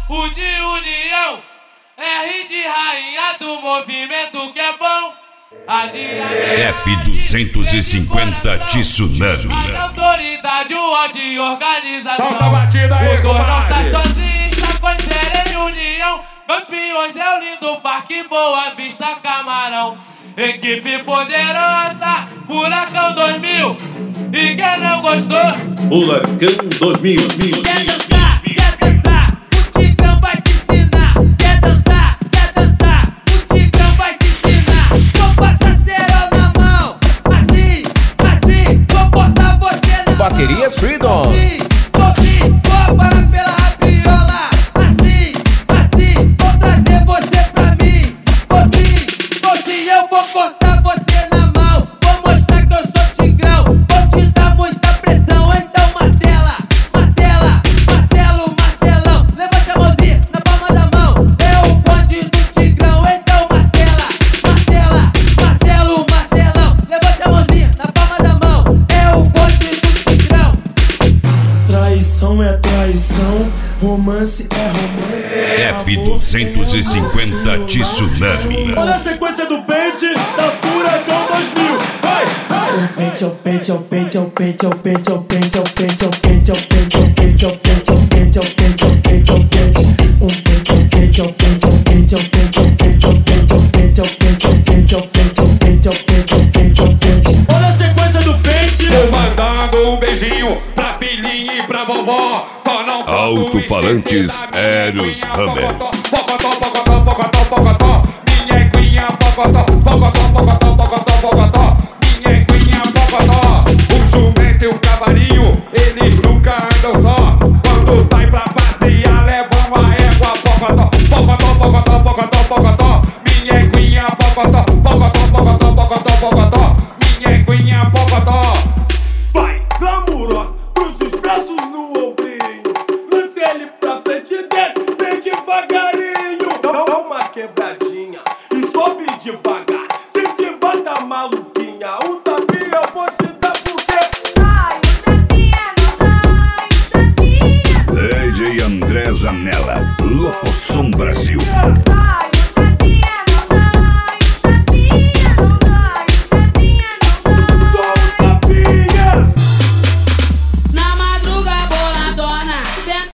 O de união, R de rainha do movimento que é bom. F250 Tsunami. A autoridade, o ódio e organização. Solta a batida aí, o Gordão tá comadre. sozinho, está com em união. Campeões é o lindo Parque Boa Vista Camarão. Equipe poderosa, Furacão 2000. E quem não gostou? Furacão 2000. Quer dançar? O Tigrão vai te ensinar. Quer dançar? O Tigrão vai te ensinar. Vou passar cerol na mão. Assim, vou cortar você na Baterias mão. Freedom. Vou parar pela rabiola. Assim, vou trazer você pra mim. Eu vou cortar você na mão. Vou mostrar que eu sou Tigrão. Vou te dar muita pressão. Então martela, martelão. Levanta a mãozinha na palma da mão. É o bonde do Tigrão. Então martela, martelão. Levanta a mãozinha na palma da mão. É o bonde do Tigrão. Traição é traição, romance é romance. F250 Tsunami. Olha a sequência do pente da Furacão 2000. Vai! O pente, é o pente, é o pente, é o pente, é o pente, é o pente, é o pente, é o pente, é o pente, é o pente, é o pente, é o pente, é o pente, é o pente, é o pente. Um pente, é o pente, é o pente, é o pente, é o pente, é o pente, é o pente, é o pente, é o pente, é o pente, é o pente, é o pente, é o pente, é o pente, é o pente. Olha a sequência do pente. Tô mandando um beijinho pra filhinha e pra vovó. Só não posso Alto-falantes esquecer da Eros minha Hammer. Pocotó, minha eguinha, pocotó. Minha eguinha, pocotó. O jumento e o cavalinho, eles nunca andam só. Quando sai pra passear, levam a égua, pocotó. Minha eguinha, pocotó. Minha eguinha, pocotó. Vai, glamurosa, cruza os braços no ombrinho. Lance ele pra frente e desce bem devagarinho. Dá uma quebradinha e sobe devagar. Se te bata maluquinha, o tapinha eu vou te dar porque... Ai, o tapinha não dói, o tapinha. DJ André Zanella, Locoção Brasil. Ai,